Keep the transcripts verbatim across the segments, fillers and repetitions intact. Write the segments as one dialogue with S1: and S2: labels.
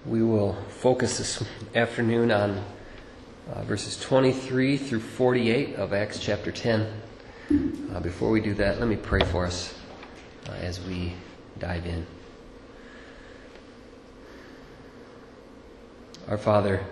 S1: We will focus this afternoon on uh, verses twenty-three through forty-eight of Acts chapter ten. Uh, before we do that, let me pray for us uh, as we dive in. Our Father,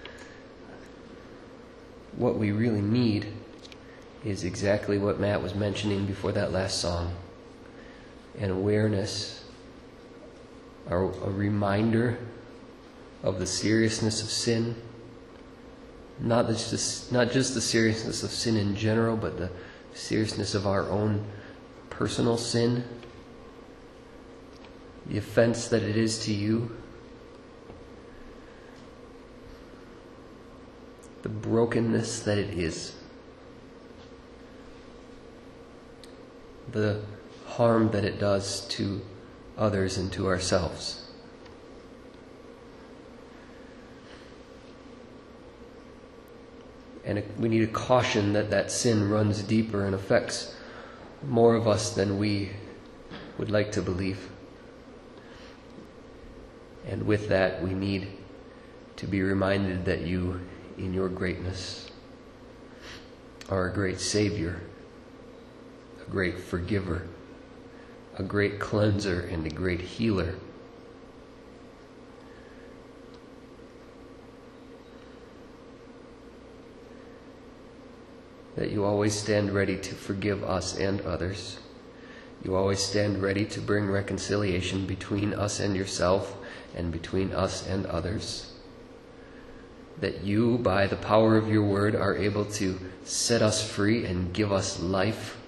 S1: what we really need is exactly what Matt was mentioning before that last song. An awareness, or a reminder of the seriousness of sin. Not just, not just the seriousness of sin in general, but the seriousness of our own personal sin. The offense that it is to you. The brokenness that it is. The harm that it does to others and to ourselves. And we need a caution that that sin runs deeper and affects more of us than we would like to believe. And with that, we need to be reminded that you, in your greatness, are a great Savior, a great forgiver, a great cleanser, and a great healer. That you always stand ready to forgive us and others. You always stand ready to bring reconciliation between us and yourself and between us and others. That you, by the power of your word, are able to set us free and give us life,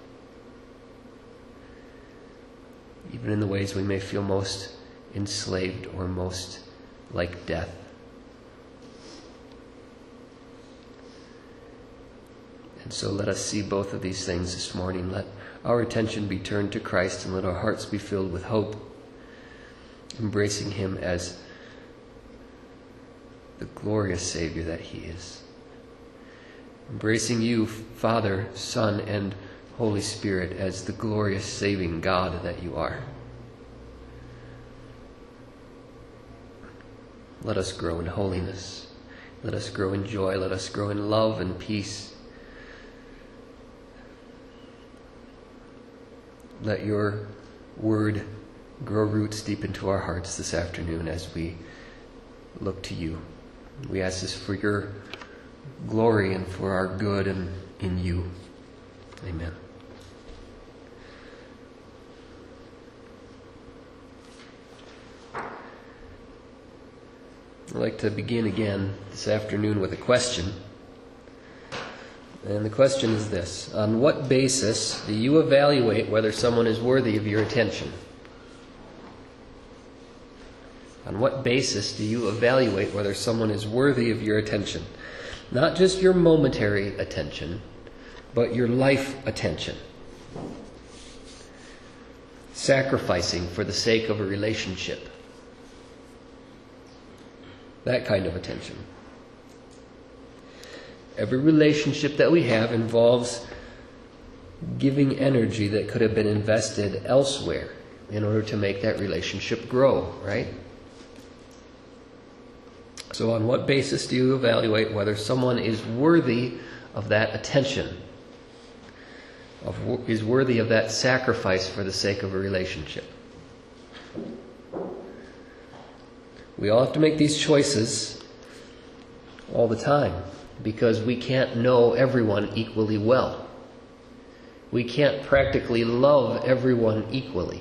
S1: even in the ways we may feel most enslaved or most like death. And so let us see both of these things this morning. Let our attention be turned to Christ, and let our hearts be filled with hope, embracing Him as the glorious Savior that He is. Embracing you, Father, Son, and Holy Spirit, as the glorious saving God that you are. Let us grow in holiness. Let us grow in joy. Let us grow in love and peace. Let your word grow roots deep into our hearts this afternoon as we look to you. We ask this for your glory and for our good and in you. Amen. I'd like to begin again this afternoon with a question. And the question is this: on what basis do you evaluate whether someone is worthy of your attention? On what basis do you evaluate whether someone is worthy of your attention? Not just your momentary attention, but your life attention. Sacrificing for the sake of a relationship. That kind of attention. Every relationship that we have involves giving energy that could have been invested elsewhere in order to make that relationship grow, right? So on what basis do you evaluate whether someone is worthy of that attention, of, is worthy of that sacrifice for the sake of a relationship? We all have to make these choices all the time, because we can't know everyone equally well. We can't practically love everyone equally.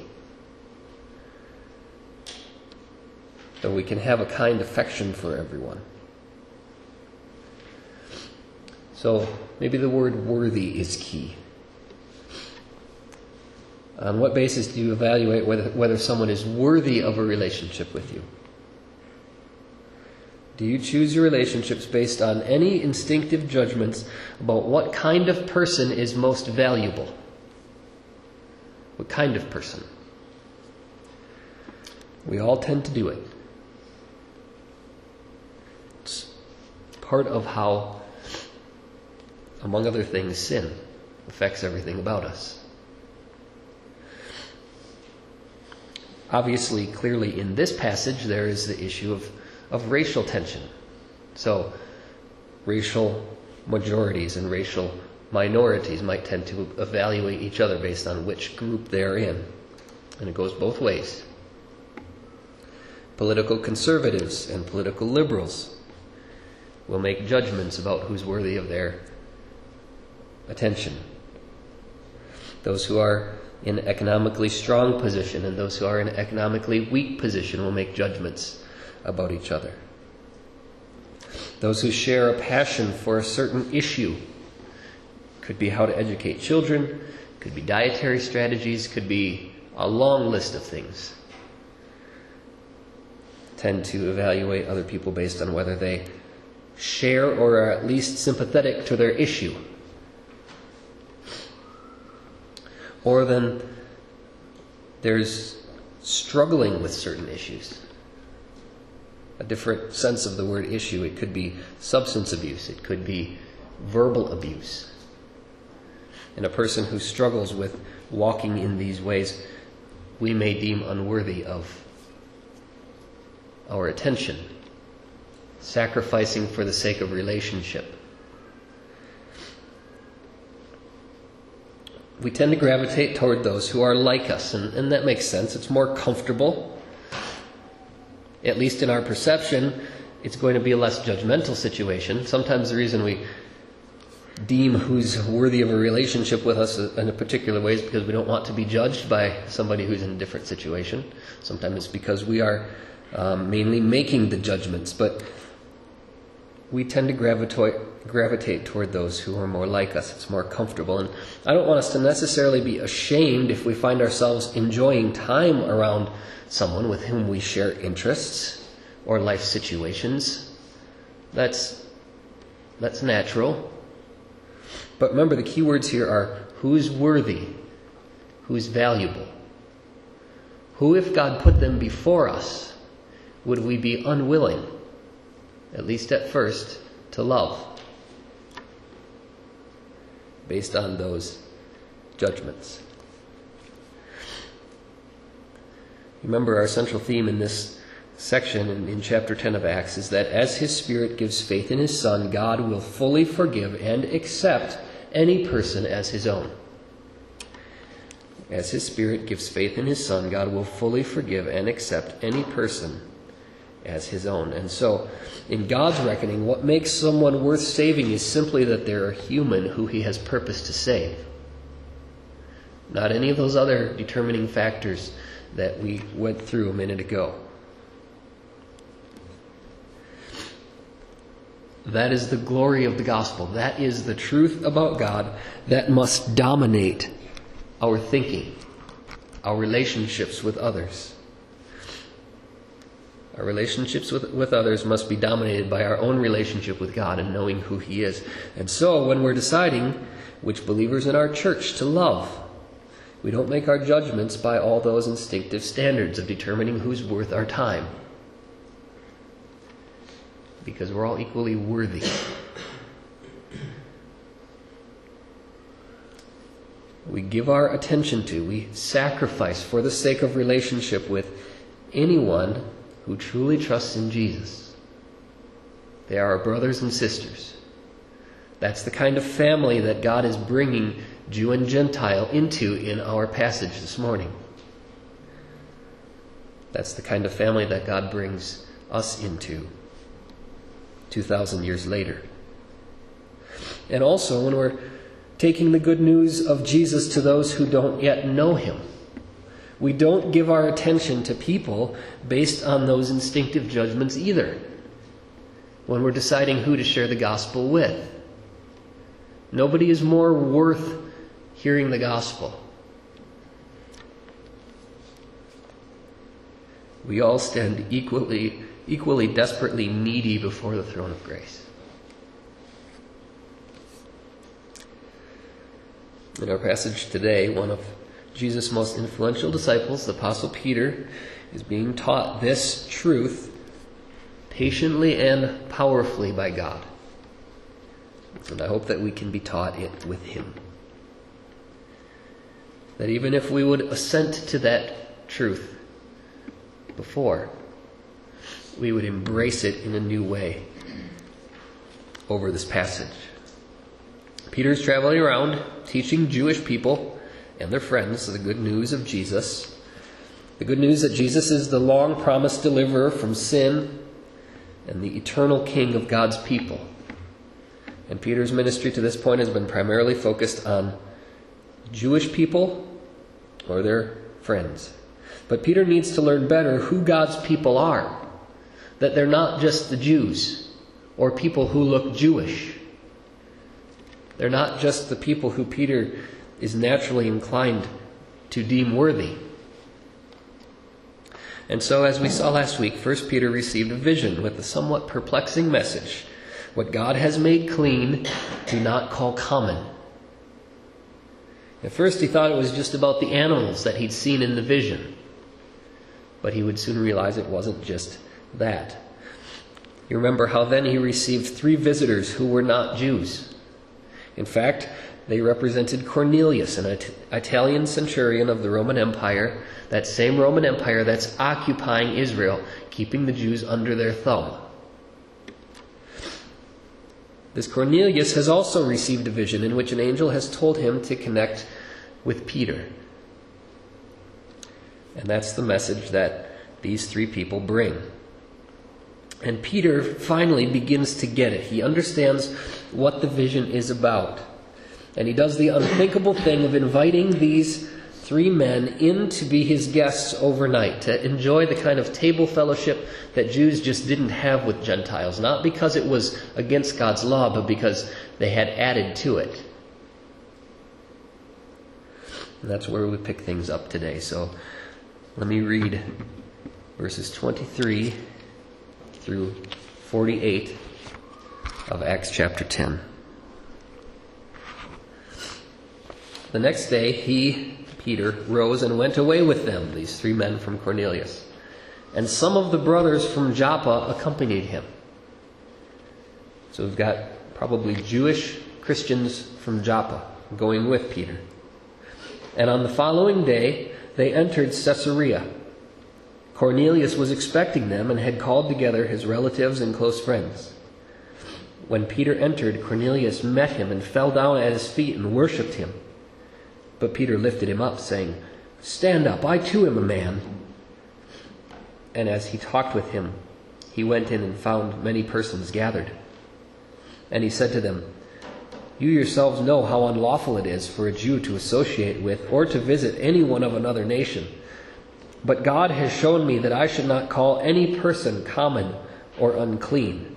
S1: Though we can have a kind affection for everyone. So maybe the word worthy is key. On what basis do you evaluate whether, whether someone is worthy of a relationship with you? Do you choose your relationships based on any instinctive judgments about what kind of person is most valuable? What kind of person? We all tend to do it. It's part of how, among other things, sin affects everything about us. Obviously, clearly in this passage, there is the issue of, of racial tension. So, racial majorities and racial minorities might tend to evaluate each other based on which group they're in. And it goes both ways. Political conservatives and political liberals will make judgments about who's worthy of their attention. Those who are in an economically strong position and those who are in an economically weak position will make judgments about each other. Those who share a passion for a certain issue, could be how to educate children, could be dietary strategies, could be a long list of things, tend to evaluate other people based on whether they share or are at least sympathetic to their issue. Or then there's struggling with certain issues. A different sense of the word issue. It could be substance abuse. It could be verbal abuse. And a person who struggles with walking in these ways, we may deem unworthy of our attention, sacrificing for the sake of relationship. We tend to gravitate toward those who are like us, and, and that makes sense. It's more comfortable. At least in our perception, it's going to be a less judgmental situation. Sometimes the reason we deem who's worthy of a relationship with us in a particular way is because we don't want to be judged by somebody who's in a different situation. Sometimes it's because we are um, mainly making the judgments, but we tend to gravitate gravitate toward those who are more like us. It's more comfortable. And I don't want us to necessarily be ashamed if we find ourselves enjoying time around someone with whom we share interests or life situations. That's, that's natural. But remember, the key words here are who's worthy, who's valuable. Who, if God put them before us, would we be unwilling, at least at first, to love, based on those judgments? Remember, our central theme in this section in, in chapter ten of Acts is that as His Spirit gives faith in His Son, God will fully forgive and accept any person as His own. As His Spirit gives faith in His Son, God will fully forgive and accept any person as His own. And so, in God's reckoning, what makes someone worth saving is simply that they're a human who He has purposed to save. Not any of those other determining factors that we went through a minute ago. That is the glory of the gospel. That is the truth about God that must dominate our thinking, our relationships with others. Our relationships with, with others must be dominated by our own relationship with God and knowing who He is. And so, when we're deciding which believers in our church to love, we don't make our judgments by all those instinctive standards of determining who's worth our time. Because we're all equally worthy. We give our attention to, we sacrifice for the sake of relationship with anyone who truly trusts in Jesus. They are our brothers and sisters. That's the kind of family that God is bringing Jew and Gentile into in our passage this morning. That's the kind of family that God brings us into two thousand years later. And also when we're taking the good news of Jesus to those who don't yet know Him, we don't give our attention to people based on those instinctive judgments either when we're deciding who to share the gospel with. Nobody is more worth hearing the gospel. We all stand equally, equally desperately needy before the throne of grace. In our passage today, one of Jesus' most influential disciples, the Apostle Peter, is being taught this truth patiently and powerfully by God. And I hope that we can be taught it with him. That even if we would assent to that truth before, we would embrace it in a new way over this passage. Peter's traveling around teaching Jewish people and their friends the good news of Jesus. The good news that Jesus is the long-promised deliverer from sin and the eternal King of God's people. And Peter's ministry to this point has been primarily focused on Jewish people or their friends. But Peter needs to learn better who God's people are. That they're not just the Jews or people who look Jewish. They're not just the people who Peter is naturally inclined to deem worthy. And so, as we saw last week, First Peter received a vision with a somewhat perplexing message. What God has made clean, do not call common. At first he thought it was just about the animals that he'd seen in the vision. But he would soon realize it wasn't just that. You remember how then he received three visitors who were not Jews. In fact, they represented Cornelius, an Italian centurion of the Roman Empire, that same Roman Empire that's occupying Israel, keeping the Jews under their thumb. This Cornelius has also received a vision in which an angel has told him to connect with Peter. And that's the message that these three people bring. And Peter finally begins to get it. He understands what the vision is about. And he does the unthinkable thing of inviting these three men in to be his guests overnight, to enjoy the kind of table fellowship that Jews just didn't have with Gentiles. Not because it was against God's law, but because they had added to it. And that's where we pick things up today. So let me read verses twenty-three through forty-eight of Acts chapter ten. The next day he, Peter, rose and went away with them, these three men from Cornelius. And some of the brothers from Joppa accompanied him. So we've got probably Jewish Christians from Joppa going with Peter. And on the following day they entered Caesarea. Cornelius was expecting them and had called together his relatives and close friends. When Peter entered, Cornelius met him and fell down at his feet and worshipped him. But Peter lifted him up, saying, "Stand up, I too am a man." And as he talked with him, he went in and found many persons gathered. And he said to them, "You yourselves know how unlawful it is for a Jew to associate with or to visit anyone of another nation. But God has shown me that I should not call any person common or unclean.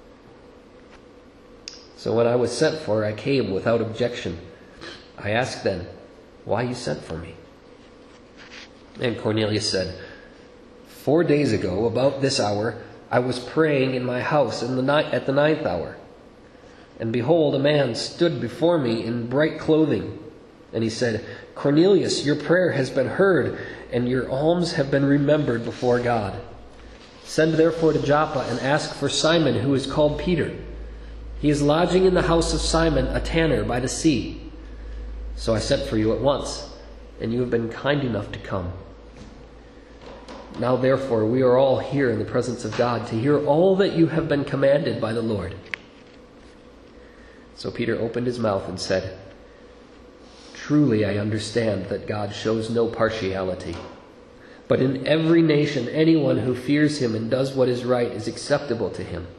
S1: So when I was sent for, I came without objection. I asked then, 'Why you sent for me?' And Cornelius said, 'Four days ago, about this hour, I was praying in my house in the night at the ninth hour. And behold, a man stood before me in bright clothing. And he said, Cornelius, your prayer has been heard, and your alms have been remembered before God. Send therefore to Joppa and ask for Simon, who is called Peter. He is lodging in the house of Simon, a tanner by the sea. So I sent for you at once, and you have been kind enough to come. Now therefore we are all here in the presence of God to hear all that you have been commanded by the Lord.' So Peter opened his mouth and said, 'Truly I understand that God shows no partiality. But in every nation anyone who fears him and does what is right is acceptable to him.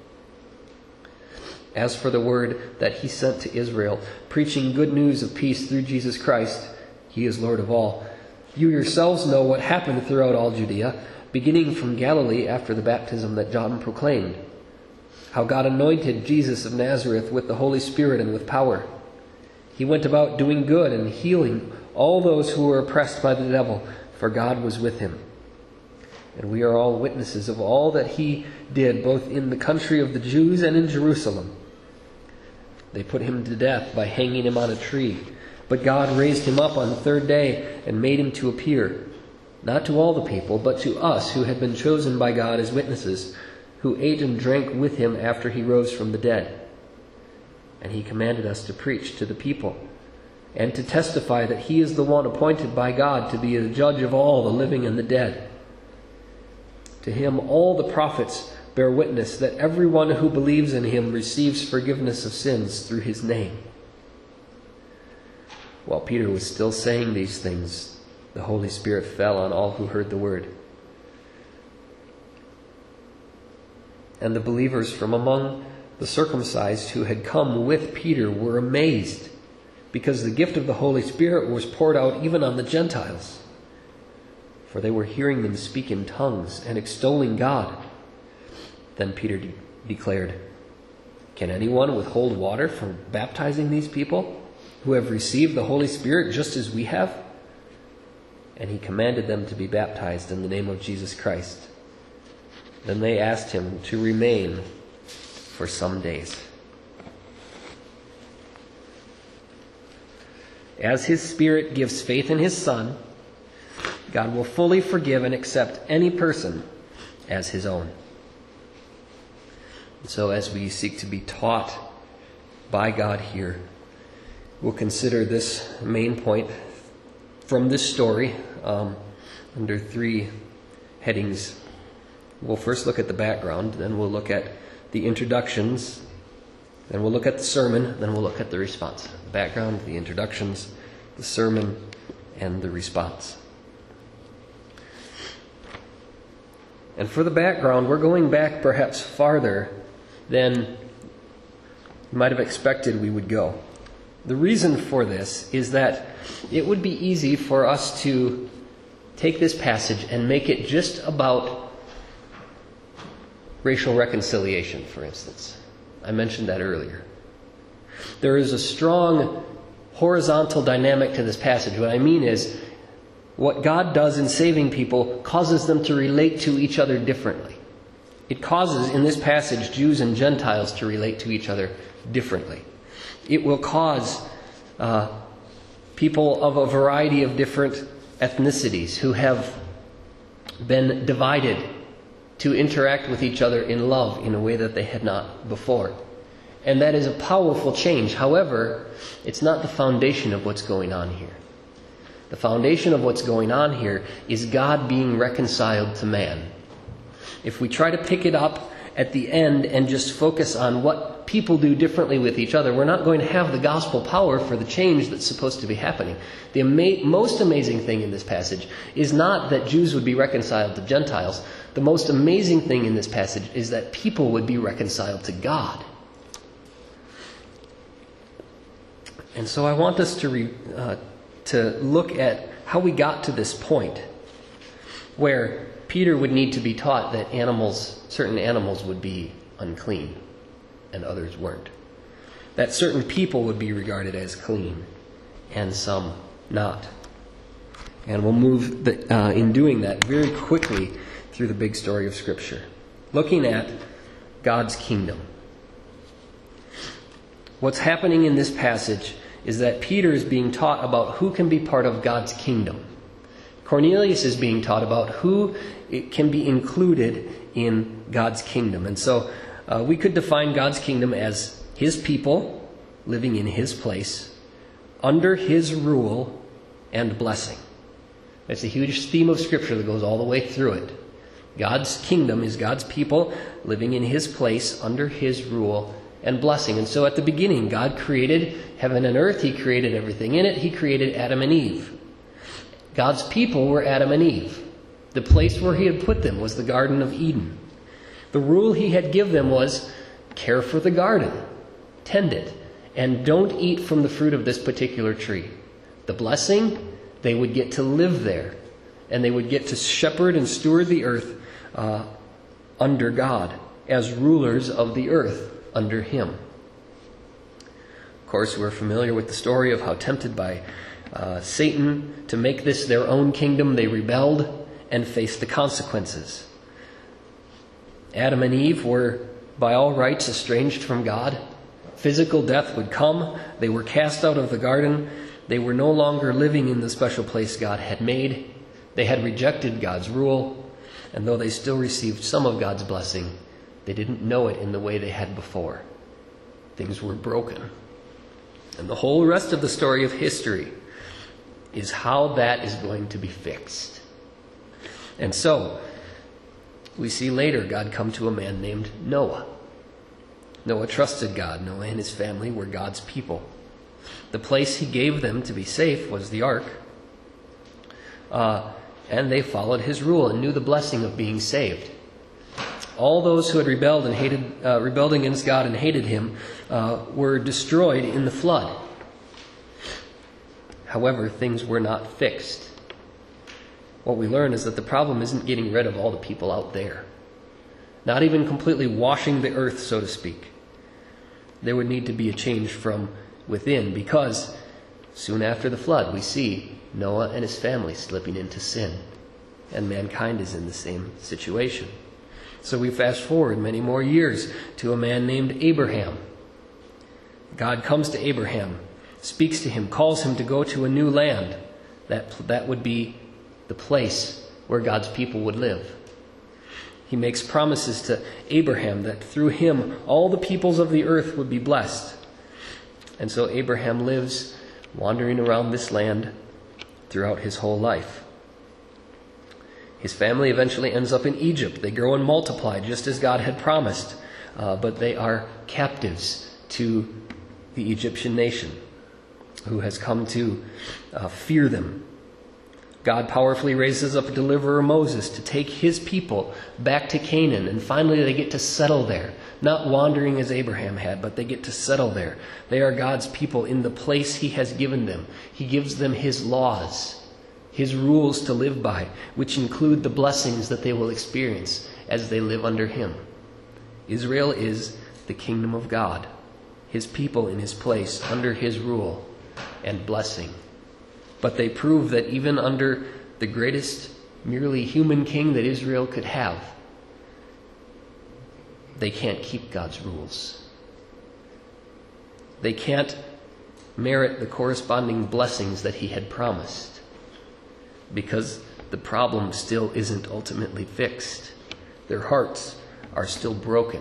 S1: As for the word that he sent to Israel, preaching good news of peace through Jesus Christ, he is Lord of all. You yourselves know what happened throughout all Judea, beginning from Galilee after the baptism that John proclaimed, how God anointed Jesus of Nazareth with the Holy Spirit and with power. He went about doing good and healing all those who were oppressed by the devil, for God was with him. And we are all witnesses of all that he did, both in the country of the Jews and in Jerusalem. They put him to death by hanging him on a tree. But God raised him up on the third day and made him to appear, not to all the people, but to us who had been chosen by God as witnesses, who ate and drank with him after he rose from the dead. And he commanded us to preach to the people and to testify that he is the one appointed by God to be the judge of all the living and the dead. To him all the prophets bear witness that everyone who believes in him receives forgiveness of sins through his name." While Peter was still saying these things, the Holy Spirit fell on all who heard the word. And the believers from among the circumcised who had come with Peter were amazed, because the gift of the Holy Spirit was poured out even on the Gentiles. For they were hearing them speak in tongues and extolling God. Then Peter de- declared, "Can anyone withhold water from baptizing these people who have received the Holy Spirit just as we have?" And he commanded them to be baptized in the name of Jesus Christ. Then they asked him to remain for some days. As his Spirit gives faith in his Son, God will fully forgive and accept any person as his own. And so as we seek to be taught by God here, we'll consider this main point from this story um, under three headings. We'll first look at the background, then we'll look at the introductions, then we'll look at the sermon, then we'll look at the response. The background, the introductions, the sermon, and the response. And for the background, we're going back perhaps farther than you might have expected we would go. The reason for this is that it would be easy for us to take this passage and make it just about racial reconciliation, for instance. I mentioned that earlier. There is a strong horizontal dynamic to this passage. What I mean is, what God does in saving people causes them to relate to each other differently. It causes, in this passage, Jews and Gentiles to relate to each other differently. It will cause uh, people of a variety of different ethnicities who have been divided to interact with each other in love in a way that they had not before. And that is a powerful change. However, it's not the foundation of what's going on here. The foundation of what's going on here is God being reconciled to man. If we try to pick it up at the end and just focus on what people do differently with each other, we're not going to have the gospel power for the change that's supposed to be happening. The ama- most amazing thing in this passage is not that Jews would be reconciled to Gentiles. The most amazing thing in this passage is that people would be reconciled to God. And so I want us to re, uh, to look at how we got to this point where Peter would need to be taught that animals, certain animals would be unclean and others weren't. That certain people would be regarded as clean and some not. And we'll move the, uh, in doing that very quickly through the big story of Scripture, looking at God's kingdom. What's happening in this passage is that Peter is being taught about who can be part of God's kingdom. Cornelius is being taught about who it can be included in God's kingdom. And so uh, we could define God's kingdom as his people living in his place, under his rule and blessing. That's a huge theme of Scripture that goes all the way through it. God's kingdom is God's people living in his place, under his rule and blessing. And so at the beginning, God created heaven and earth. He created everything in it. He created Adam and Eve. God's people were Adam and Eve. The place where he had put them was the Garden of Eden. The rule he had given them was care for the garden, tend it, and don't eat from the fruit of this particular tree. The blessing, they would get to live there, and they would get to shepherd and steward the earth uh, under God, as rulers of the earth under him. Of course, we're familiar with the story of how, tempted by uh, Satan to make this their own kingdom, they rebelled and faced the consequences. Adam and Eve were, by all rights, estranged from God. Physical death would come. They were cast out of the garden. They were no longer living in the special place God had made. They had rejected God's rule. And though they still received some of God's blessing, they didn't know it in the way they had before. Things were broken. And the whole rest of the story of history is how that is going to be fixed. And so, We see later God come to a man named Noah. Noah trusted God. Noah and his family were God's people. The place he gave them to be safe was the ark. Uh, and they followed his rule and knew the blessing of being saved. All those who had rebelled and hated, uh, rebelled against God and hated him uh, were destroyed in the flood. However, things were not fixed. What we learn is that the problem isn't getting rid of all the people out there. Not even completely washing the earth, so to speak. There would need to be a change from within, because soon after the flood we see Noah and his family slipping into sin, and mankind is in the same situation. So we fast forward many more years to a man named Abraham. God comes to Abraham, speaks to him, calls him to go to a new land. That, that would be the place where God's people would live. He makes promises to Abraham that through him all the peoples of the earth would be blessed. And so Abraham lives wandering around this land throughout his whole life. His family eventually ends up in Egypt. They grow and multiply just as God had promised, uh, but they are captives to the Egyptian nation, who has come to uh, fear them. God powerfully raises up deliverer Moses to take his people back to Canaan, and finally they get to settle there. Not wandering as Abraham had, but they get to settle there. They are God's people in the place he has given them. He gives them his laws, his rules to live by, which include the blessings that they will experience as they live under him. Israel is the kingdom of God, his people in his place, under his rule and blessing. But they prove that even under the greatest merely human king that Israel could have, they can't keep God's rules. They can't merit the corresponding blessings that he had promised, because the problem still isn't ultimately fixed. Their hearts are still broken.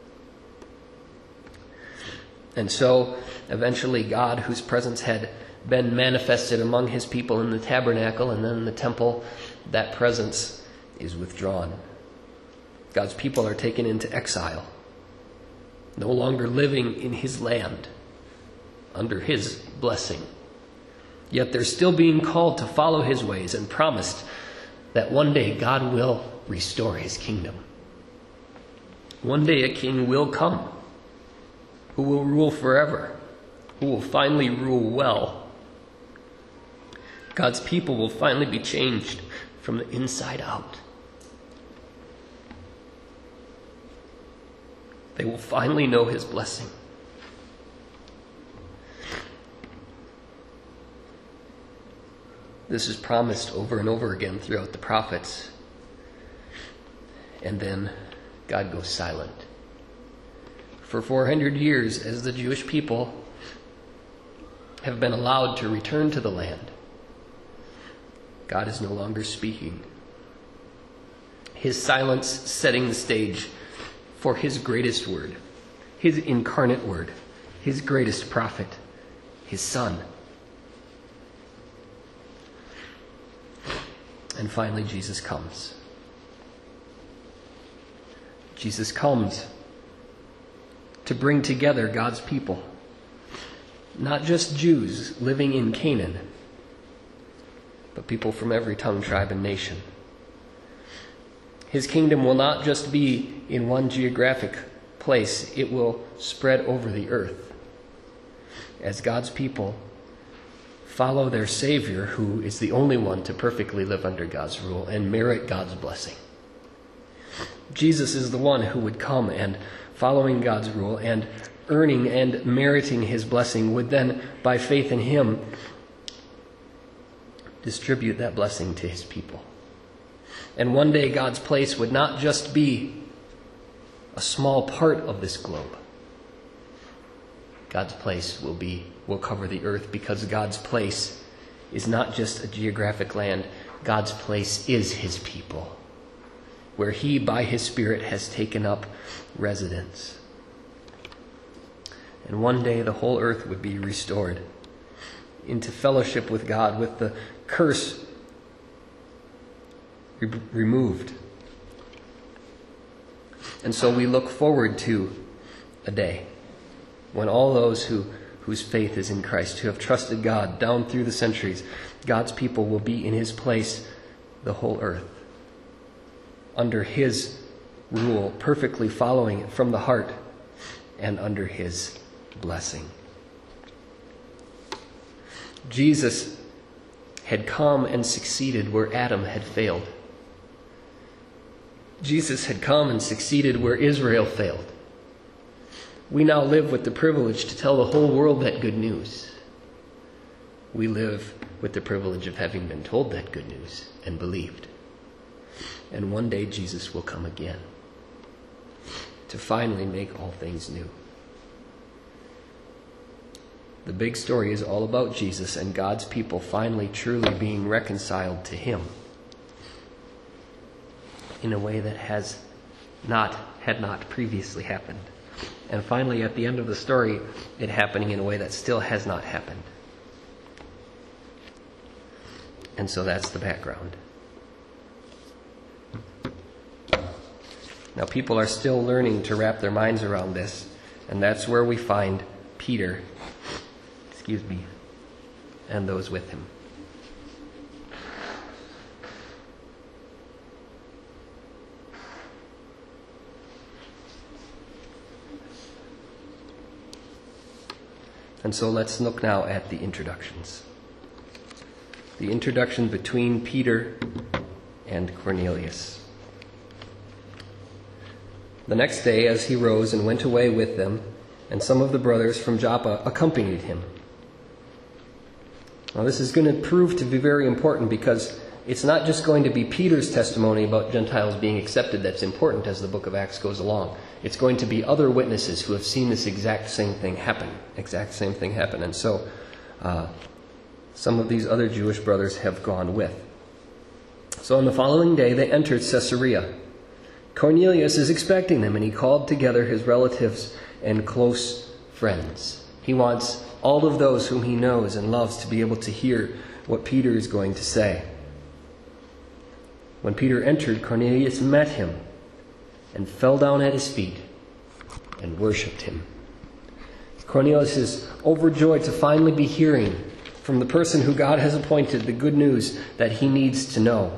S1: And so, eventually, God, whose presence had been manifested among his people in the tabernacle and then in the temple, that presence is withdrawn. God's people are taken into exile, no longer living in his land, under his blessing. Yet they're still being called to follow his ways and promised that one day God will restore his kingdom. One day a king will come who will rule forever, who will finally rule well. God's people will finally be changed from the inside out. They will finally know his blessing. This is promised over and over again throughout the prophets. And then God goes silent. For four hundred years, as the Jewish people have been allowed to return to the land, God is no longer speaking. His silence setting the stage for his greatest word, his incarnate word, his greatest prophet, his Son. And finally, Jesus comes. Jesus comes to bring together God's people, not just Jews living in Canaan, but people from every tongue, tribe, and nation. His kingdom will not just be in one geographic place. It will spread over the earth as God's people follow their Savior, who is the only one to perfectly live under God's rule and merit God's blessing. Jesus is the one who would come, and following God's rule and earning and meriting his blessing would then, by faith in him, distribute that blessing to his people. And one day God's place would not just be a small part of this globe. God's place will be will cover the earth, because God's place is not just a geographic land. God's place is his people, where he by his Spirit has taken up residence. And one day the whole earth would be restored into fellowship with God, with the curse re- removed. And so we look forward to a day when all those who whose faith is in Christ, who have trusted God down through the centuries, God's people will be in his place, the whole earth, under his rule, perfectly following it from the heart, and under his blessing. Jesus had come and succeeded where Adam had failed. Jesus had come and succeeded where Israel failed. We now live with the privilege to tell the whole world that good news. We live with the privilege of having been told that good news and believed. And one day Jesus will come again to finally make all things new. The big story is all about Jesus and God's people finally truly being reconciled to him in a way that has not, had not previously happened. And finally, at the end of the story, it happening in a way that still has not happened. And so that's the background. Now, people are still learning to wrap their minds around this, and that's where we find Peter, excuse me, and those with him. And so let's look now at the introductions. The introduction between Peter and Cornelius. The next day, as he rose and went away with them, and some of the brothers from Joppa accompanied him. Now, this is going to prove to be very important because it's not just going to be Peter's testimony about Gentiles being accepted that's important as the book of Acts goes along. It's going to be other witnesses who have seen this exact same thing happen. Exact same thing happen. And so uh, some of these other Jewish brothers have gone with. So on the following day they entered Caesarea. Cornelius is expecting them, and he called together his relatives and close friends. He wants all of those whom he knows and loves to be able to hear what Peter is going to say. When Peter entered, Cornelius met him and fell down at his feet and worshipped him. Cornelius is overjoyed to finally be hearing from the person who God has appointed the good news that he needs to know.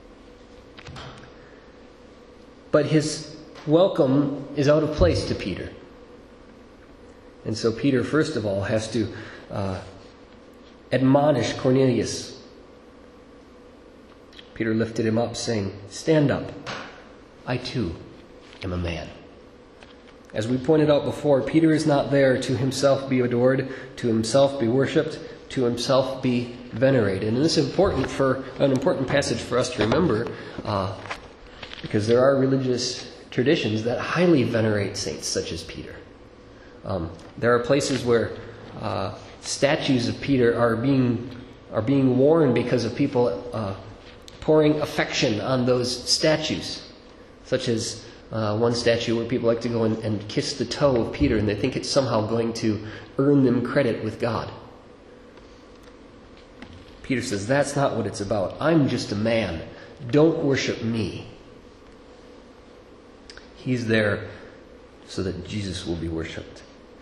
S1: But his welcome is out of place to Peter. And so Peter, first of all, has to uh, admonish Cornelius. Peter lifted him up, saying, "Stand up. I too am a man." As we pointed out before, Peter is not there to himself be adored, to himself be worshipped, to himself be venerated. And this is important for an important passage for us to remember, uh, because there are religious traditions that highly venerate saints such as Peter. Um, there are places where uh, statues of Peter are being are being worn because of people uh, pouring affection on those statues, such as uh, one statue where people like to go and, and kiss the toe of Peter, and they think it's somehow going to earn them credit with God. Peter says, that's not what it's about. I'm just a man. Don't worship me. He's there so that Jesus will be worshipped.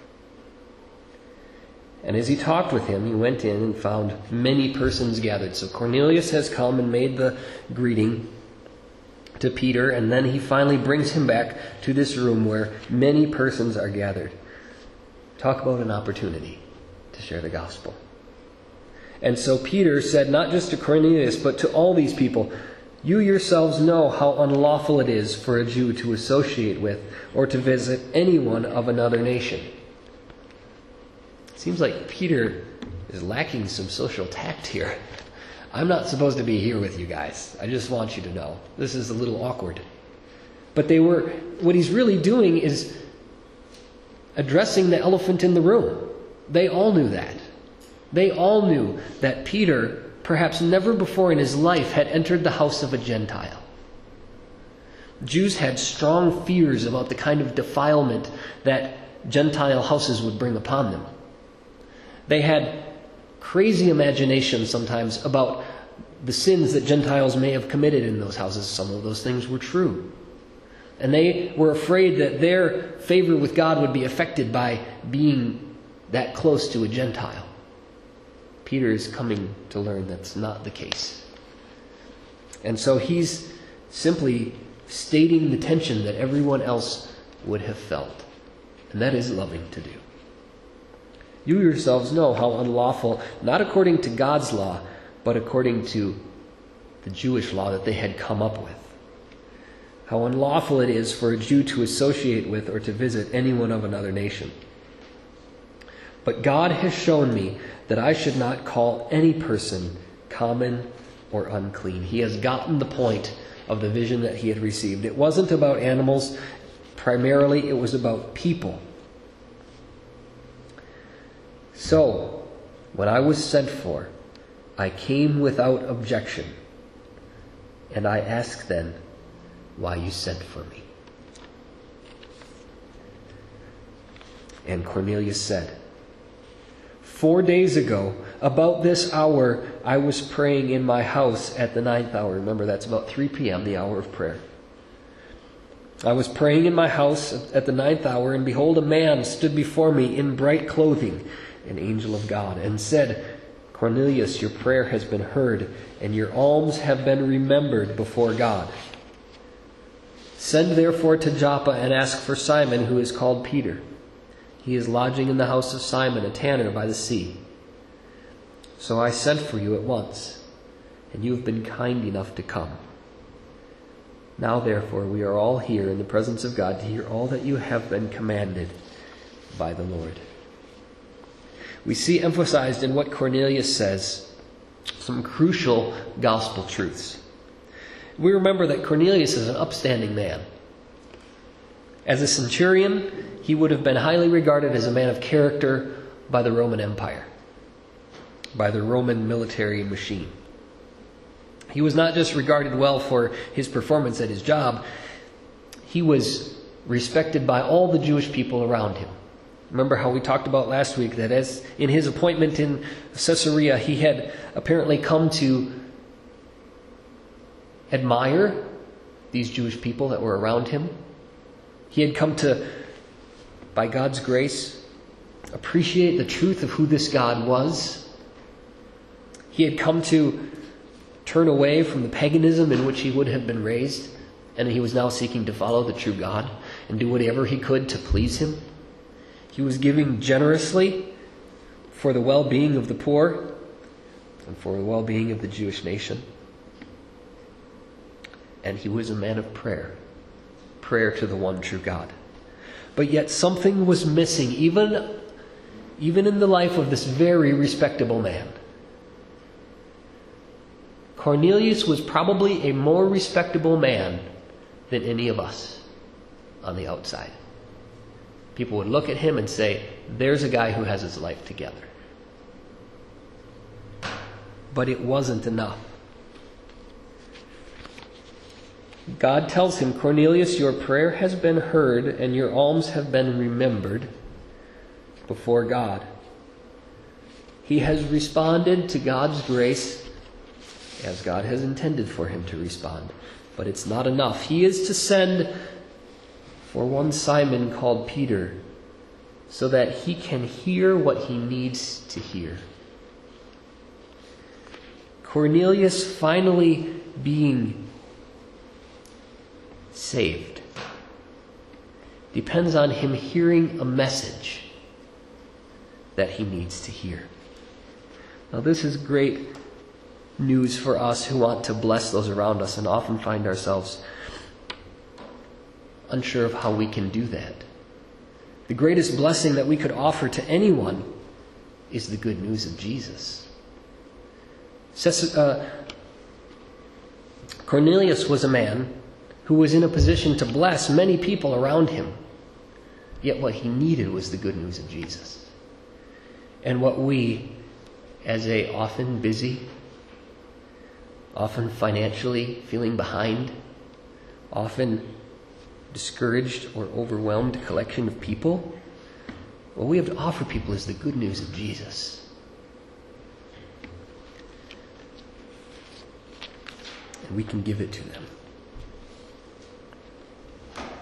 S1: And as he talked with him, he went in and found many persons gathered. So Cornelius has come and made the greeting to Peter, and then he finally brings him back to this room where many persons are gathered. Talk about an opportunity to share the gospel. And so Peter said, not just to Cornelius, but to all these people, "You yourselves know how unlawful it is for a Jew to associate with or to visit anyone of another nation." Seems like Peter is lacking some social tact here. I'm not supposed to be here with you guys. I just want you to know. This is a little awkward. But they were, what he's really doing is addressing the elephant in the room. They all knew that. They all knew that Peter, perhaps never before in his life, had entered the house of a Gentile. Jews had strong fears about the kind of defilement that Gentile houses would bring upon them. They had crazy imaginations sometimes about the sins that Gentiles may have committed in those houses. Some of those things were true. And they were afraid that their favor with God would be affected by being that close to a Gentile. Peter is coming to learn that's not the case. And so he's simply stating the tension that everyone else would have felt. And that is loving to do. You yourselves know how unlawful, not according to God's law, but according to the Jewish law that they had come up with, how unlawful it is for a Jew to associate with or to visit anyone of another nation. But God has shown me that I should not call any person common or unclean. He has gotten the point of the vision that he had received. It wasn't about animals. Primarily, it was about people. So, when I was sent for, I came without objection. And I asked then why you sent for me. And Cornelius said, Four days ago, about this hour, I was praying in my house at the ninth hour. Remember, that's about three p.m., the hour of prayer. I was praying in my house at the ninth hour, and behold, a man stood before me in bright clothing, an angel of God, and said, Cornelius, your prayer has been heard, and your alms have been remembered before God. Send therefore to Joppa and ask for Simon, who is called Peter. He is lodging in the house of Simon, a tanner by the sea. So I sent for you at once, and you have been kind enough to come. Now therefore we are all here in the presence of God to hear all that you have been commanded by the Lord. We see emphasized in what Cornelius says some crucial gospel truths. We remember that Cornelius is an upstanding man. As a centurion, he would have been highly regarded as a man of character by the Roman Empire, by the Roman military machine. He was not just regarded well for his performance at his job, he was respected by all the Jewish people around him. Remember how we talked about last week that as in his appointment in Caesarea, he had apparently come to admire these Jewish people that were around him. He had come to, by God's grace, appreciate the truth of who this God was. He had come to turn away from the paganism in which he would have been raised, and he was now seeking to follow the true God and do whatever he could to please him. He was giving generously for the well-being of the poor and for the well-being of the Jewish nation. And he was a man of prayer, prayer to the one true God. But yet something was missing, even, even in the life of this very respectable man. Cornelius was probably a more respectable man than any of us on the outside. People would look at him and say, there's a guy who has his life together. But it wasn't enough. God tells him, Cornelius, your prayer has been heard and your alms have been remembered before God. He has responded to God's grace as God has intended for him to respond. But it's not enough. He is to send for one Simon called Peter so that he can hear what he needs to hear. Cornelius finally being saved depends on him hearing a message that he needs to hear. Now this is great news for us who want to bless those around us and often find ourselves unsure of how we can do that. The greatest blessing that we could offer to anyone is the good news of Jesus. Uh, Cornelius was a man who was in a position to bless many people around him. Yet what he needed was the good news of Jesus. And what we, as a often busy, often financially feeling behind, often discouraged or overwhelmed collection of people, what we have to offer people is the good news of Jesus. And we can give it to them.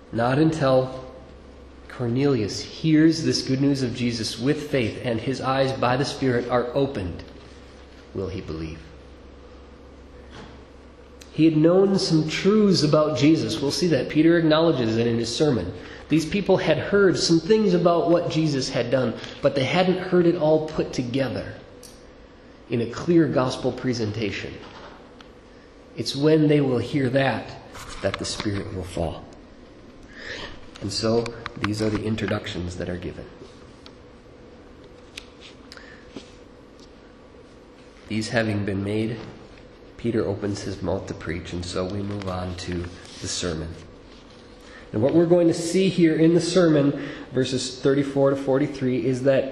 S1: Not until Cornelius hears this good news of Jesus with faith and his eyes by the Spirit are opened will he believe. He had known some truths about Jesus. We'll see that. Peter acknowledges it in his sermon. These people had heard some things about what Jesus had done, but they hadn't heard it all put together in a clear gospel presentation. It's when they will hear that that the Spirit will fall. And so, these are the introductions that are given. These having been made, Peter opens his mouth to preach, and so we move on to the sermon. And what we're going to see here in the sermon, verses thirty-four to forty-three, is that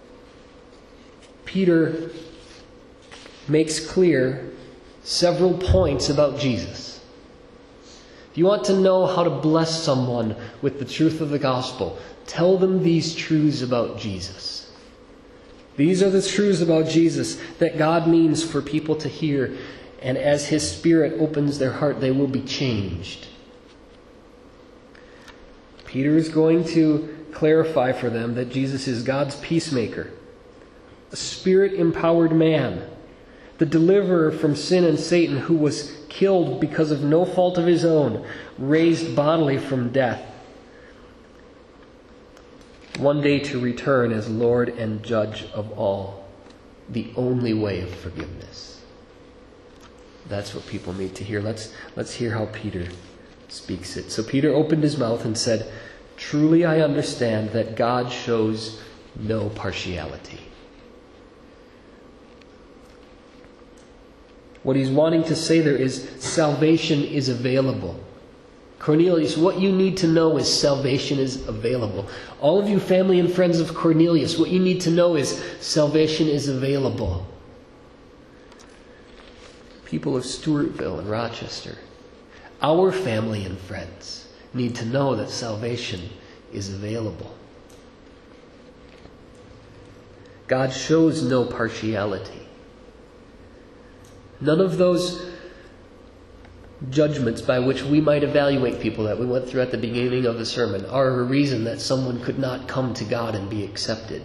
S1: Peter makes clear several points about Jesus. If you want to know how to bless someone with the truth of the gospel, tell them these truths about Jesus. These are the truths about Jesus that God means for people to hear, and as His Spirit opens their heart, they will be changed. Peter is going to clarify for them that Jesus is God's peacemaker, a Spirit-empowered man, the deliverer from sin and Satan, who was killed because of no fault of his own, raised bodily from death, one day to return as Lord and Judge of all, the only way of forgiveness. That's what people need to hear. Let's, let's hear how Peter speaks it. So Peter opened his mouth and said, "Truly I understand that God shows no partiality." What he's wanting to say there is salvation is available. Cornelius, what you need to know is salvation is available. All of you family and friends of Cornelius, what you need to know is salvation is available. People of Stewartville and Rochester, our family and friends need to know that salvation is available. God shows no partiality. None of those judgments by which we might evaluate people that we went through at the beginning of the sermon are a reason that someone could not come to God and be accepted.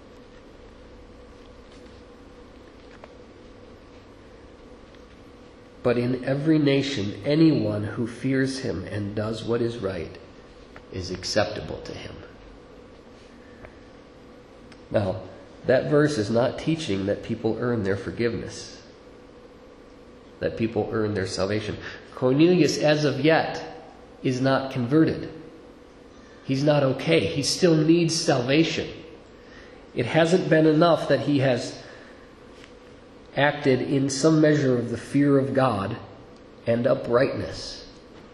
S1: But in every nation, anyone who fears Him and does what is right is acceptable to Him. Now, that verse is not teaching that people earn their forgiveness, that people earn their salvation. Cornelius, as of yet, is not converted. He's not okay. He still needs salvation. It hasn't been enough that he has acted in some measure of the fear of God and uprightness.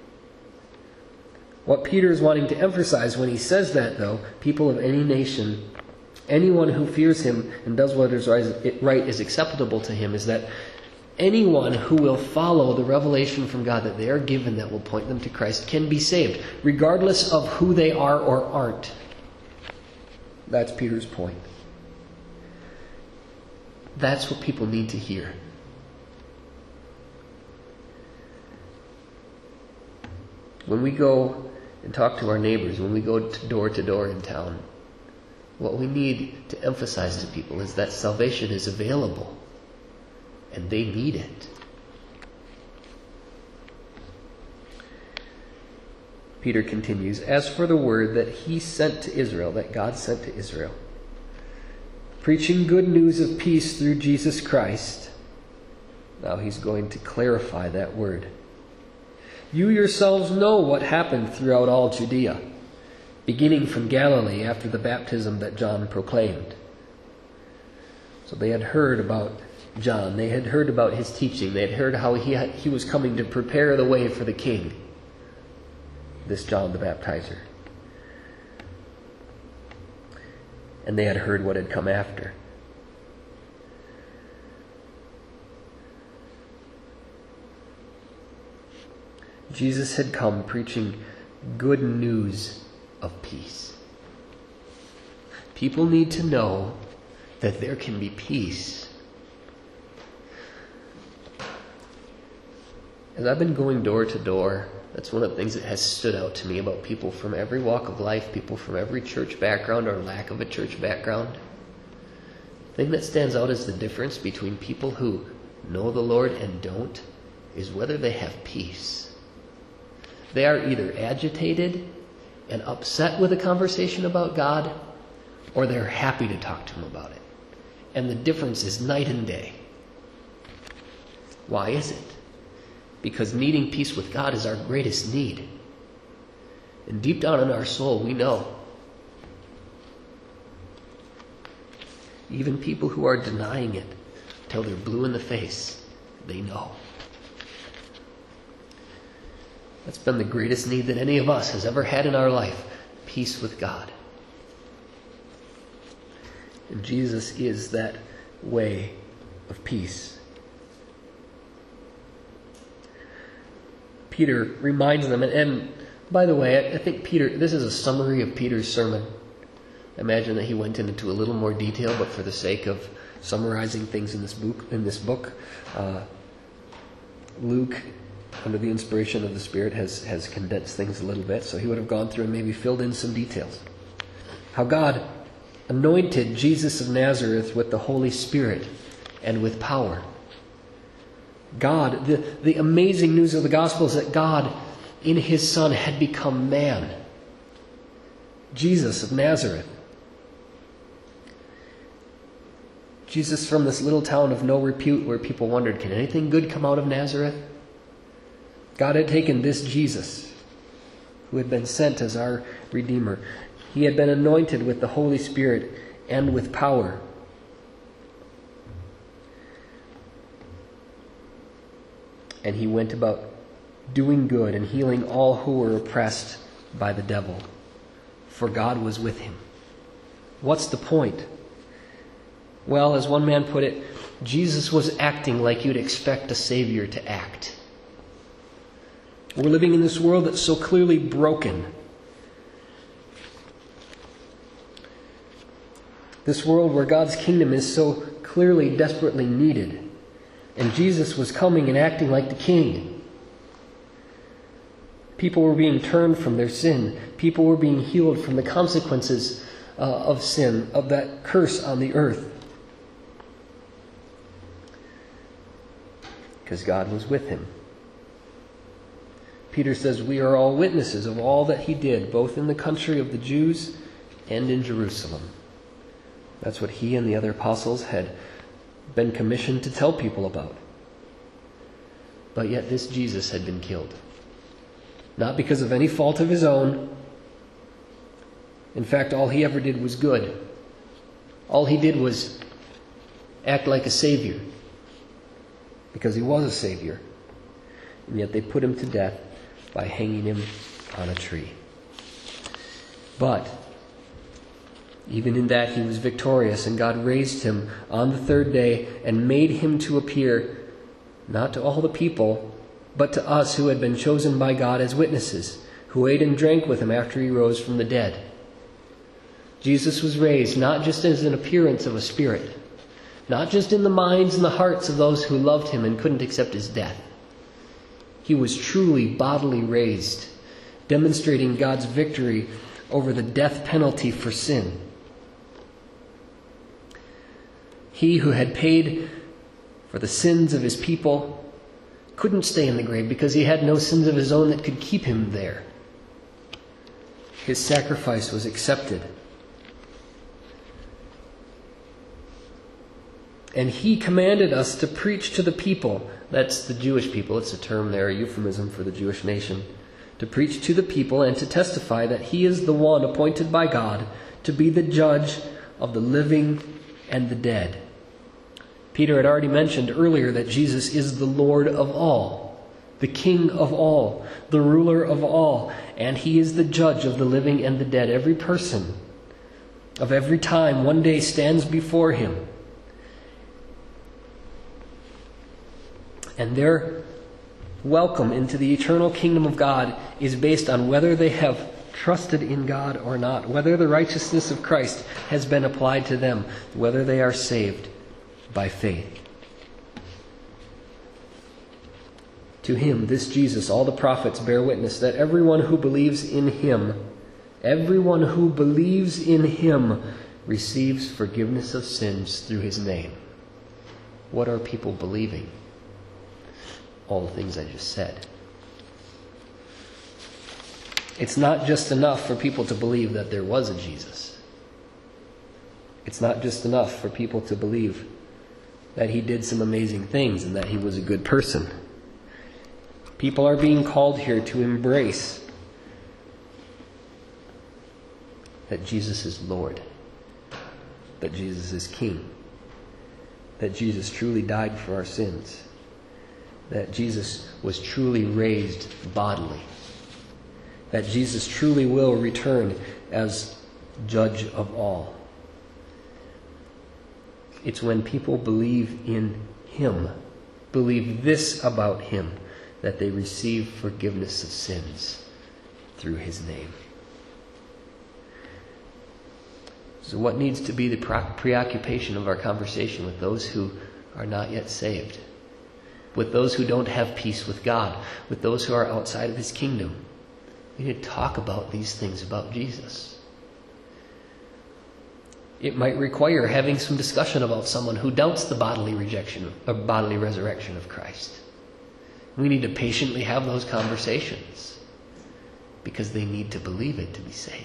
S1: What Peter is wanting to emphasize when he says that, though, people of any nation, anyone who fears Him and does what is right is acceptable to Him, is that anyone who will follow the revelation from God that they are given that will point them to Christ can be saved, regardless of who they are or aren't. That's Peter's point. That's what people need to hear. When we go and talk to our neighbors, when we go to door to door in town, what we need to emphasize to people is that salvation is available. And they need it. Peter continues, "As for the word that he sent to Israel, that God sent to Israel, preaching good news of peace through Jesus Christ." Now he's going to clarify that word. "You yourselves know what happened throughout all Judea, beginning from Galilee after the baptism that John proclaimed." So they had heard about John. They had heard about his teaching. They had heard how he had, he was coming to prepare the way for the king, this John the Baptizer. And they had heard what had come after. Jesus had come preaching good news of peace. People need to know that there can be peace. As I've been going door to door That's one of the things that has stood out to me about people from every walk of life, people from every church background or lack of a church background. The thing that stands out as the difference between people who know the Lord and don't is whether they have peace. They are either agitated and upset with a conversation about God, or they're happy to talk to Him about it. And the difference is night and day. Why is it? Because needing peace with God is our greatest need. And deep down in our soul, we know. Even people who are denying it till they're blue in the face, they know. That's been the greatest need that any of us has ever had in our life. Peace with God. And Jesus is that way of peace. Peter reminds them, and, and by the way, I, I think Peter, this is a summary of Peter's sermon. I imagine that he went into a little more detail, but for the sake of summarizing things in this book, in this book, uh, Luke, under the inspiration of the Spirit, has, has condensed things a little bit, so he would have gone through and maybe filled in some details. How God anointed Jesus of Nazareth with the Holy Spirit and with power. God, the, the amazing news of the gospel is that God, in His Son, had become man. Jesus of Nazareth. Jesus from this little town of no repute where people wondered, can anything good come out of Nazareth? God had taken this Jesus, who had been sent as our Redeemer. He had been anointed with the Holy Spirit and with power. And He went about doing good and healing all who were oppressed by the devil, for God was with Him. What's the point? Well, as one man put it, Jesus was acting like you'd expect a Savior to act. We're living in this world that's so clearly broken. This world where God's kingdom is so clearly, desperately needed. And Jesus was coming and acting like the King. People were being turned from their sin. People were being healed from the consequences uh, of sin, of that curse on the earth. Because God was with Him. Peter says we are all witnesses of all that He did, both in the country of the Jews and in Jerusalem. That's what he and the other apostles had been commissioned to tell people about. But yet this Jesus had been killed. Not because of any fault of His own. In fact, all He ever did was good. All He did was act like a Savior. Because He was a Savior. And yet they put Him to death by hanging Him on a tree. But even in that He was victorious, and God raised Him on the third day and made Him to appear not to all the people, but to us who had been chosen by God as witnesses, who ate and drank with Him after He rose from the dead. Jesus was raised not just as an appearance of a spirit, not just in the minds and the hearts of those who loved Him and couldn't accept His death. He was truly bodily raised, demonstrating God's victory over the death penalty for sin. He who had paid for the sins of His people couldn't stay in the grave because He had no sins of His own that could keep Him there. His sacrifice was accepted. And He commanded us to preach to the people. That's the Jewish people. It's a term there, a euphemism for the Jewish nation. To preach to the people and to testify that He is the one appointed by God to be the judge of the living and the dead. Peter had already mentioned earlier that Jesus is the Lord of all, the King of all, the ruler of all, and He is the judge of the living and the dead. Every person of every time one day stands before Him. And their welcome into the eternal kingdom of God is based on whether they have trusted in God or not, whether the righteousness of Christ has been applied to them, whether they are saved by faith. To him, this Jesus, all the prophets bear witness that everyone who believes in him, everyone who believes in him receives forgiveness of sins through his name. What are people believing? All the things I just said. It's not just enough for people to believe that there was a Jesus. It's not just enough for people to believe that he did some amazing things and that he was a good person. People are being called here to embrace that Jesus is Lord, that Jesus is King, that Jesus truly died for our sins, that Jesus was truly raised bodily, that Jesus truly will return as judge of all. It's when people believe in him, believe this about him, that they receive forgiveness of sins through his name. So what needs to be the preoccupation of our conversation with those who are not yet saved, with those who don't have peace with God, with those who are outside of his kingdom? We need to talk about these things about Jesus. It might require having some discussion about someone who doubts the bodily rejection or bodily resurrection of Christ. We need to patiently have those conversations because they need to believe it to be saved.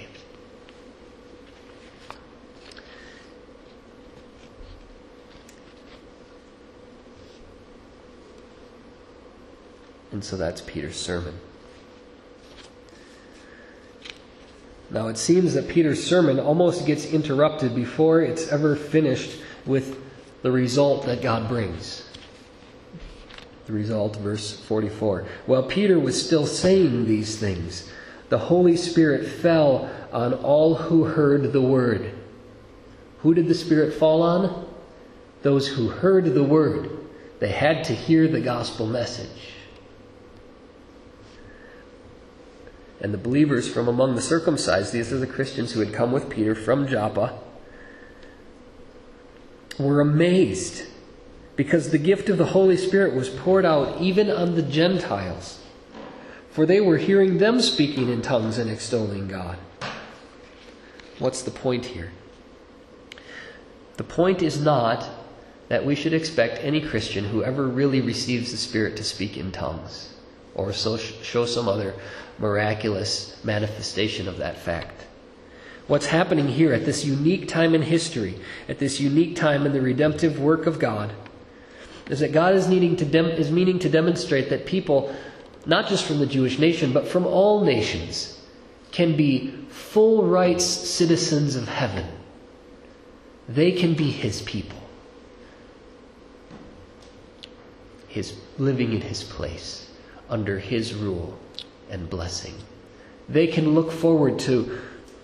S1: And so that's Peter's sermon. Now it seems that Peter's sermon almost gets interrupted before it's ever finished with the result that God brings. The result, verse forty-four. While Peter was still saying these things, the Holy Spirit fell on all who heard the word. Who did the Spirit fall on? Those who heard the word. They had to hear the gospel message. And the believers from among the circumcised, these are the Christians who had come with Peter from Joppa, were amazed because the gift of the Holy Spirit was poured out even on the Gentiles, for they were hearing them speaking in tongues and extolling God. What's the point here? The point is not that we should expect any Christian who ever really receives the Spirit to speak in tongues or so show some other miraculous manifestation of that fact. What's happening here at this unique time in history, at this unique time in the redemptive work of God, is that God is needing to dem- is meaning to demonstrate that people, not just from the Jewish nation, but from all nations, can be full rights citizens of heaven. They can be his people, his living in his place, under his rule and blessing. They can look forward to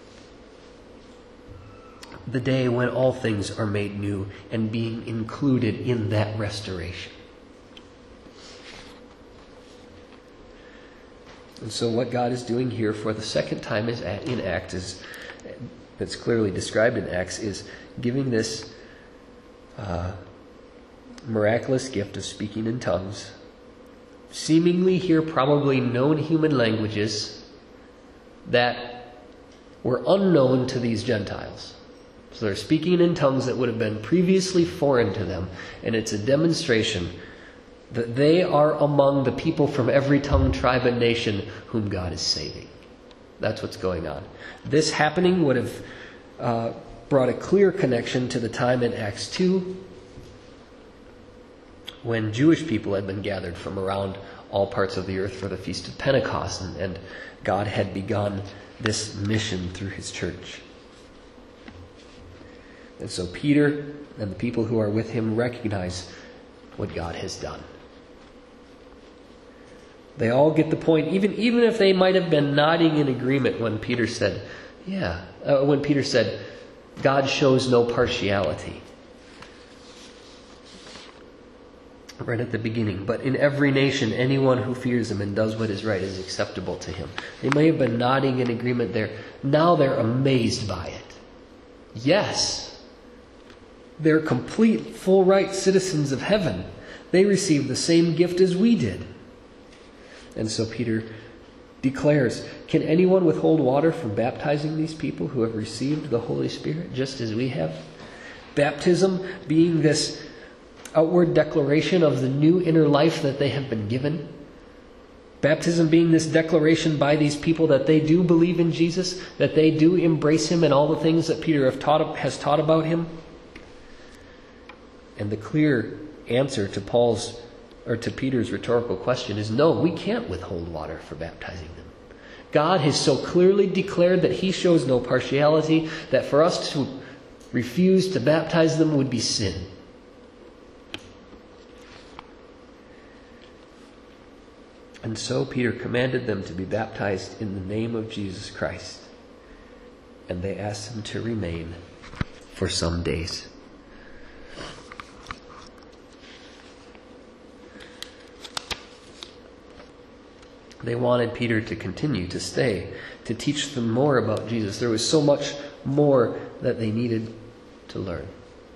S1: the day when all things are made new and being included in that restoration. And so what God is doing here for the second time is in Acts, is that's clearly described in Acts, is giving this uh, miraculous gift of speaking in tongues, seemingly here probably known human languages that were unknown to these Gentiles. So they're speaking in tongues that would have been previously foreign to them, and it's a demonstration that they are among the people from every tongue, tribe, and nation whom God is saving. That's what's going on. This happening would have uh, brought a clear connection to the time in Acts two, when Jewish people had been gathered from around all parts of the earth for the Feast of Pentecost, and, and God had begun this mission through his church. And so Peter and the people who are with him recognize what God has done. They all get the point, even, even if they might have been nodding in agreement when Peter said, yeah, uh, when Peter said, God shows no partiality. Right at the beginning. But in every nation, anyone who fears him and does what is right is acceptable to him. They may have been nodding in agreement there. Now they're amazed by it. Yes, they're complete, full right citizens of heaven. They received the same gift as we did. And so Peter declares, can anyone withhold water from baptizing these people who have received the Holy Spirit just as we have? Baptism being this outward declaration of the new inner life that they have been given. Baptism being this declaration by these people that they do believe in Jesus, that they do embrace him and all the things that Peter have taught, has taught about him. And the clear answer to Paul's or to Peter's rhetorical question is no, we can't withhold water for baptizing them. God has so clearly declared that he shows no partiality, that for us to refuse to baptize them would be sin. And so Peter commanded them to be baptized in the name of Jesus Christ. And they asked him to remain for some days. They wanted Peter to continue to stay, to teach them more about Jesus. There was so much more that they needed to learn.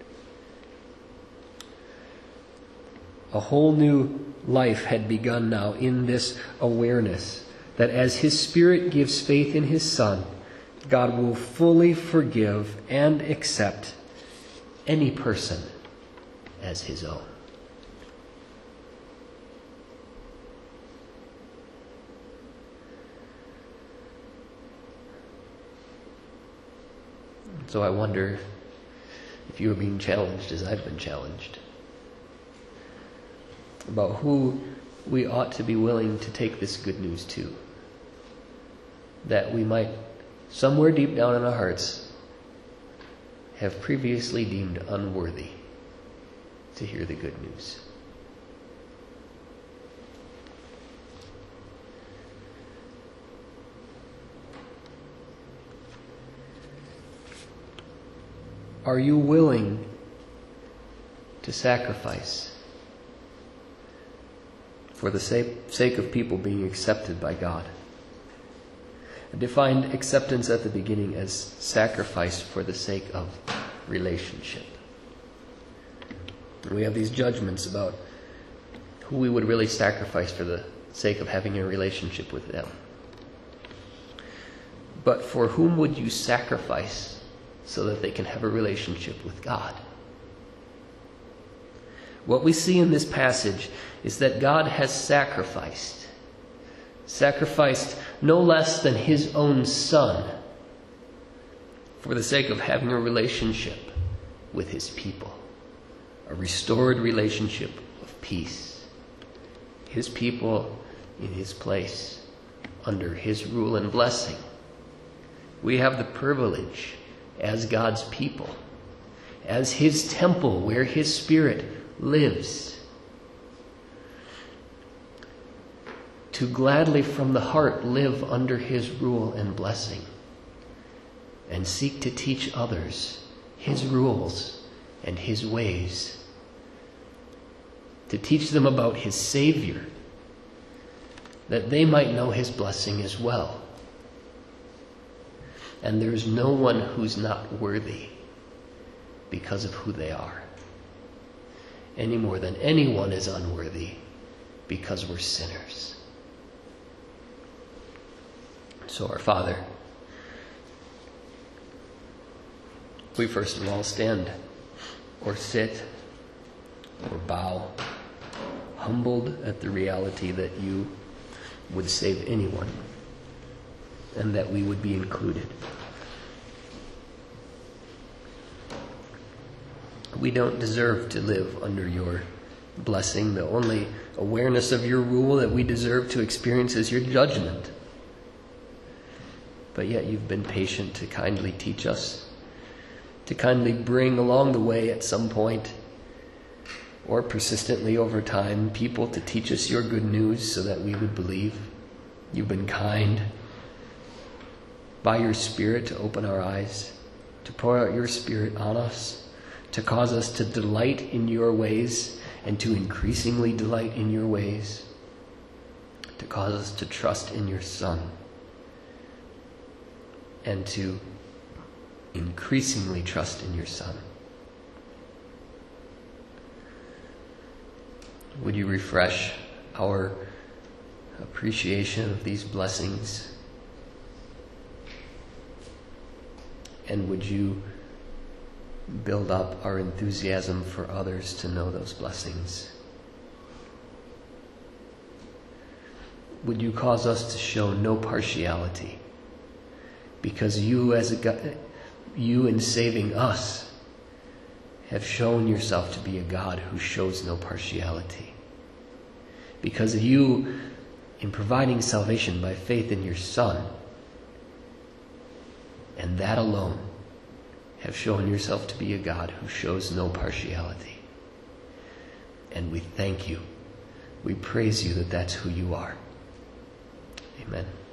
S1: A whole new life had begun now in this awareness that as his Spirit gives faith in his Son, God will fully forgive and accept any person as his own. So I wonder if you are being challenged as I've been challenged about who we ought to be willing to take this good news to, that we might, somewhere deep down in our hearts, have previously deemed unworthy to hear the good news. Are you willing to sacrifice for the sake of people being accepted by God? I defined acceptance at the beginning as sacrifice for the sake of relationship. And we have these judgments about who we would really sacrifice for the sake of having a relationship with them. But for whom would you sacrifice so that they can have a relationship with God? What we see in this passage is that God has sacrificed, sacrificed no less than his own Son for the sake of having a relationship with his people, a restored relationship of peace. His people in his place, under his rule and blessing. We have the privilege as God's people, as his temple where his Spirit lives, to gladly from the heart live under his rule and blessing and seek to teach others his rules and his ways, to teach them about his Savior, that they might know his blessing as well. And there is no one who's not worthy because of who they are, any more than anyone is unworthy because we're sinners. So our Father, we first of all stand or sit or bow, humbled at the reality that you would save anyone, and that we would be included. We don't deserve to live under your blessing. The only awareness of your rule that we deserve to experience is your judgment. But yet you've been patient to kindly teach us, to kindly bring along the way at some point, or persistently over time, people to teach us your good news so that we would believe. You've been kind by your Spirit to open our eyes, to pour out your Spirit on us, to cause us to delight in your ways and to increasingly delight in your ways, to cause us to trust in your Son and to increasingly trust in your Son. Would you refresh our appreciation of these blessings. And would you build up our enthusiasm for others to know those blessings? Would you cause us to show no partiality? Because you, as a God, you in saving us, have shown yourself to be a God who shows no partiality. Because you, in providing salvation by faith in your Son, and that alone, have shown yourself to be a God who shows no partiality. And we thank you. We praise you that that's who you are. Amen.